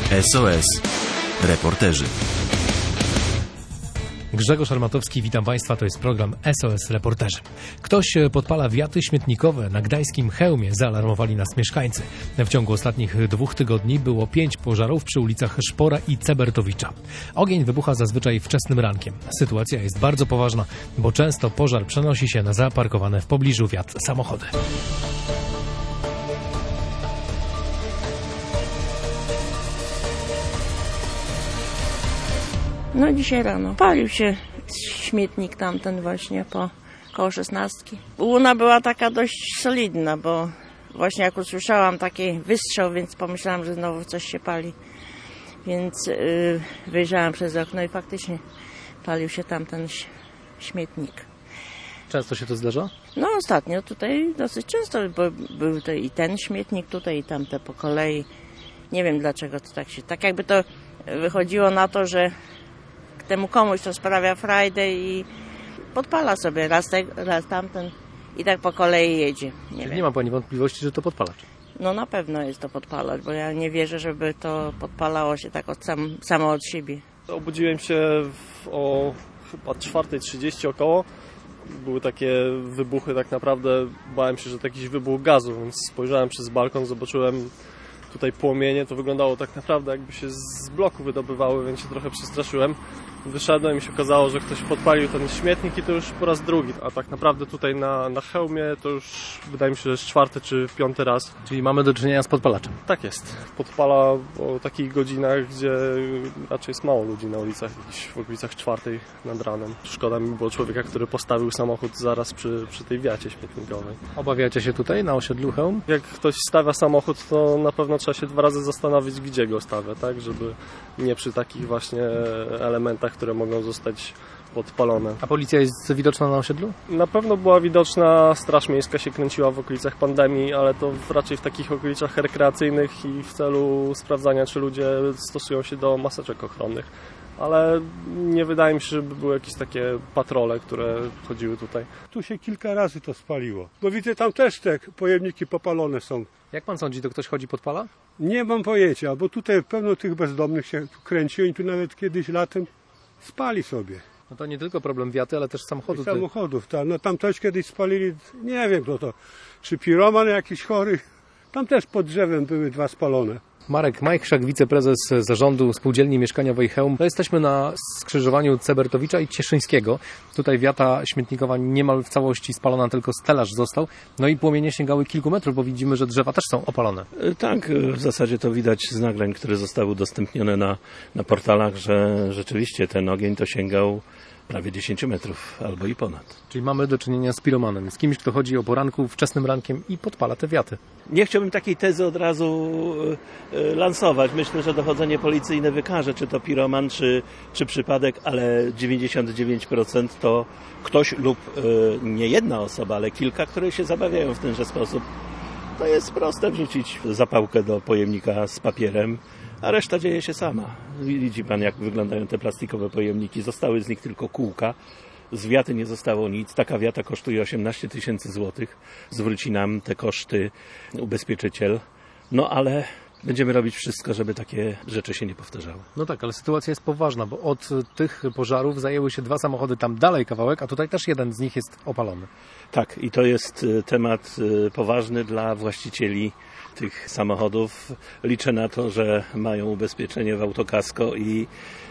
SOS Reporterzy. Grzegorz Armatowski, witam Państwa, to jest program SOS Reporterzy. Ktoś podpala wiaty śmietnikowe na gdańskim Chełmie, zaalarmowali nas mieszkańcy. W ciągu ostatnich 2 tygodni było 5 pożarów przy ulicach Szpora i Cebertowicza. Ogień wybucha zazwyczaj wczesnym rankiem. Sytuacja jest bardzo poważna, bo często pożar przenosi się na zaparkowane w pobliżu wiat samochody. No dzisiaj rano palił się śmietnik tamten właśnie koło 16. Łuna była taka dość solidna, bo właśnie jak usłyszałam taki wystrzał, więc pomyślałam, że znowu coś się pali. Więc wyjrzałam przez okno i faktycznie palił się tamten śmietnik. Często się to zdarza? No ostatnio tutaj dosyć często, bo był to i ten śmietnik tutaj i tamte po kolei. Nie wiem dlaczego to tak się... Tak jakby to wychodziło na to, że temu komuś to sprawia frajdę i podpala sobie raz tamten i tak po kolei jedzie. Nie ma Pani wątpliwości, że to podpalacz? No na pewno jest to podpalacz, bo ja nie wierzę, żeby to podpalało się tak samo od siebie. Obudziłem się o chyba 4:30 około. Były takie wybuchy, tak naprawdę bałem się, że to jakiś wybuch gazu, więc spojrzałem przez balkon, zobaczyłem tutaj płomienie, to wyglądało tak naprawdę jakby się z bloku wydobywały, więc się trochę przestraszyłem. Wyszedłem i się okazało, że ktoś podpalił ten śmietnik i to już po raz drugi. A tak naprawdę tutaj na Chełmie to już wydaje mi się, że jest 4. czy 5. raz. Czyli mamy do czynienia z podpalaczem? Tak jest. Podpala o takich godzinach, gdzie raczej jest mało ludzi na ulicach, gdzieś w okolicach 4 nad ranem. Szkoda mi było człowieka, który postawił samochód zaraz przy tej wiacie śmietnikowej. Obawiacie się tutaj na osiedlu Chełm? Jak ktoś stawia samochód, to na pewno trzeba się 2 razy zastanowić, gdzie go stawia, tak, żeby nie przy takich właśnie elementach, które mogą zostać podpalone. A policja jest widoczna na osiedlu? Na pewno była widoczna, Straż Miejska się kręciła w okolicach pandemii, ale to raczej w takich okolicach rekreacyjnych i w celu sprawdzania, czy ludzie stosują się do maseczek ochronnych. Ale nie wydaje mi się, żeby były jakieś takie patrole, które chodziły tutaj. Tu się kilka razy to spaliło, bo widzę tam też te pojemniki popalone są. Jak pan sądzi, to ktoś chodzi podpala? Nie mam pojęcia, bo tutaj pełno tych bezdomnych się tu kręci i tu nawet kiedyś latem spali sobie. No to nie tylko problem wiaty, ale też samochodów. Samochodów, tak. No tam też kiedyś spalili, nie wiem kto to, czy piroman jakiś chory. Tam też pod drzewem były 2 spalone. Marek Majchrzak, wiceprezes zarządu Spółdzielni Mieszkaniowej Chełm. No jesteśmy na skrzyżowaniu Cebertowicza i Cieszyńskiego. Tutaj wiata śmietnikowa niemal w całości spalona, tylko stelaż został. No i płomienie sięgały kilku metrów, bo widzimy, że drzewa też są opalone. Tak, w zasadzie to widać z nagrań, które zostały udostępnione na portalach, że rzeczywiście ten ogień to sięgał prawie 10 metrów albo i ponad. Czyli mamy do czynienia z piromanem, z kimś, kto chodzi o poranku, wczesnym rankiem i podpala te wiaty. Nie chciałbym takiej tezy od razu lansować. Myślę, że dochodzenie policyjne wykaże, czy to piroman, czy przypadek, ale 99% to ktoś lub nie jedna osoba, ale kilka, które się zabawiają w tenże sposób. To jest proste, wrzucić zapałkę do pojemnika z papierem, a reszta dzieje się sama. Widzi pan, jak wyglądają te plastikowe pojemniki. Zostały z nich tylko kółka. Z wiaty nie zostało nic. Taka wiata kosztuje 18 000 złotych. Zwróci nam te koszty ubezpieczyciel. No ale będziemy robić wszystko, żeby takie rzeczy się nie powtarzały. No tak, ale sytuacja jest poważna, bo od tych pożarów zajęły się 2 samochody tam dalej kawałek, a tutaj też jeden z nich jest opalony. Tak, i to jest temat poważny dla właścicieli tych samochodów. Liczę na to, że mają ubezpieczenie w autokasko i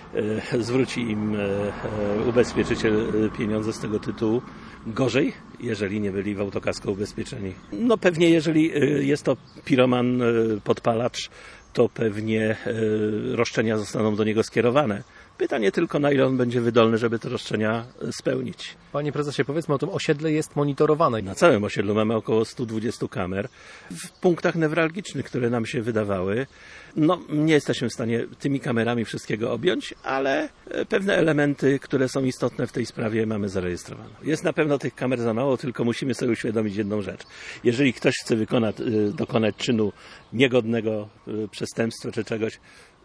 zwróci im ubezpieczyciel pieniądze z tego tytułu. Gorzej, jeżeli nie byli w autokasko ubezpieczeni. No pewnie, jeżeli jest to piroman, podpalacz, to pewnie roszczenia zostaną do niego skierowane. Pytanie tylko, na ile on będzie wydolny, żeby te roszczenia spełnić. Panie prezesie, powiedzmy o tym, osiedle jest monitorowane. Na całym osiedlu mamy około 120 kamer. W punktach newralgicznych, które nam się wydawały, no nie jesteśmy w stanie tymi kamerami wszystkiego objąć, ale pewne elementy, które są istotne w tej sprawie, mamy zarejestrowane. Jest na pewno tych kamer za mało, tylko musimy sobie uświadomić jedną rzecz. Jeżeli ktoś chce dokonać czynu niegodnego przestępstwa czy czegoś,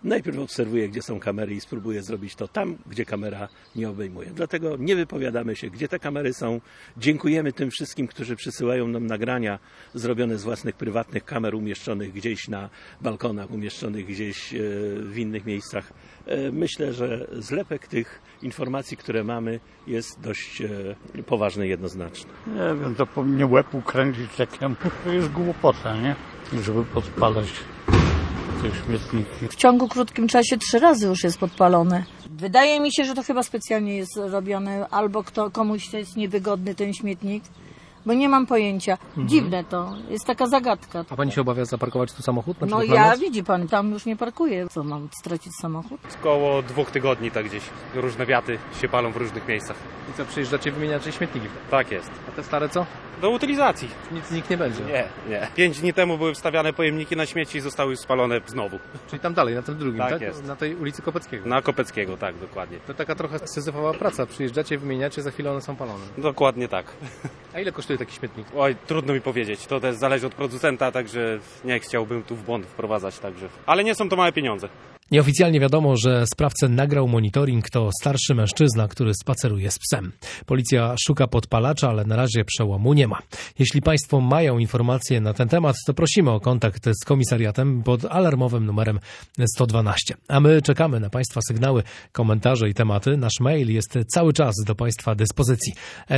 najpierw obserwuję, gdzie są kamery i spróbuję zrobić to tam, gdzie kamera nie obejmuje. Dlatego nie wypowiadamy się, gdzie te kamery są. Dziękujemy tym wszystkim, którzy przysyłają nam nagrania zrobione z własnych prywatnych kamer umieszczonych gdzieś na balkonach, umieszczonych gdzieś w innych miejscach. Myślę, że zlepek tych informacji, które mamy, jest dość poważny i jednoznaczny. Nie wiem, to powinien łeb ukręcić takiemu. To jest głupota, nie? Żeby podpalać te śmietniki. W ciągu krótkim czasie 3 razy już jest podpalone. Wydaje mi się, że to chyba specjalnie jest robione, albo komuś to jest niewygodny ten śmietnik, bo nie mam pojęcia. Dziwne to, jest taka zagadka. A pani się obawia zaparkować tu samochód? Na No przykład na ja, noc? widzi pan, tam już nie parkuję. Co, mam stracić samochód? Około 2 tygodni tak gdzieś. Różne wiaty się palą w różnych miejscach. I co, przyjeżdżacie, wymieniacie śmietniki? Tak jest. A te stare co? Do utylizacji. Nikt nie będzie. Nie. 5 dni temu były wstawiane pojemniki na śmieci i zostały już spalone znowu. Czyli tam dalej, na tym drugim, Tak tak? jest. Na tej ulicy Kopeckiego. Na Kopeckiego, tak, dokładnie. To taka trochę syzyfowa praca. Przyjeżdżacie, wymieniacie, za chwilę one są palone. Dokładnie tak. A ile kosztuje taki śmietnik? Oj, trudno mi powiedzieć. To też zależy od producenta, także nie chciałbym tu w błąd wprowadzać, także. Ale nie są to małe pieniądze. Nieoficjalnie wiadomo, że sprawcę nagrał monitoring to starszy mężczyzna, który spaceruje z psem. Policja szuka podpalacza, ale na razie przełomu nie ma. Jeśli Państwo mają informacje na ten temat, to prosimy o kontakt z komisariatem pod alarmowym numerem 112. A my czekamy na Państwa sygnały, komentarze i tematy. Nasz mail jest cały czas do Państwa dyspozycji.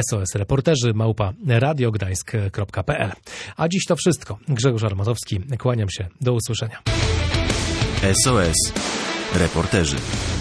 sosreporterzy@radiogdańsk.pl. A dziś to wszystko. Grzegorz Armatowski, kłaniam się. Do usłyszenia. SOS Reporterzy.